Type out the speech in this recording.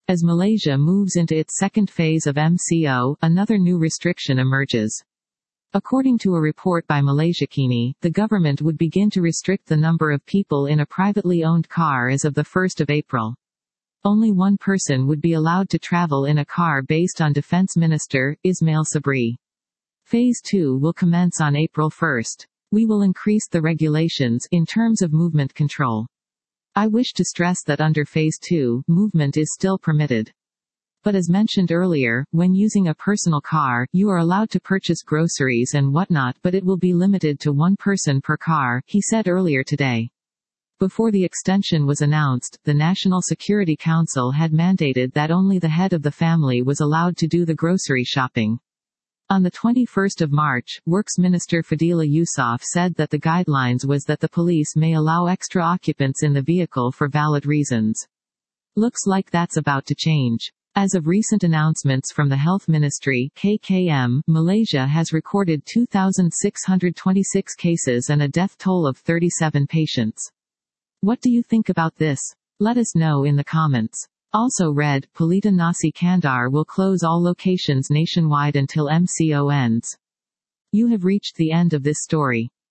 As Malaysia moves into its second phase of MCO, another new restriction emerges. According to a report by Malaysiakini, the government would begin to restrict the number of people in a privately owned car as of the 1st of April. Only one person would be allowed to travel in a car based on Defence Minister, Ismail Sabri. Phase 2 will commence on April 1st. We will increase the regulations in terms of movement control. I wish to stress that under Phase 2, movement is still permitted. But as mentioned earlier, when using a personal car, you are allowed to purchase groceries and whatnot, but it will be limited to one person per car, he said earlier today. Before the extension was announced, the National Security Council had mandated that only the head of the family was allowed to do the grocery shopping. On the 21st of March, Works Minister Fadila Yusof said that the guidelines was that the police may allow extra occupants in the vehicle for valid reasons. Looks like that's about to change. As of recent announcements from the Health Ministry (KKM), Malaysia has recorded 2,626 cases and a death toll of 37 patients. What do you think about this? Let us know in the comments. Also read, Pelita Nasi Kandar will close all locations nationwide until MCO ends. You have reached the end of this story.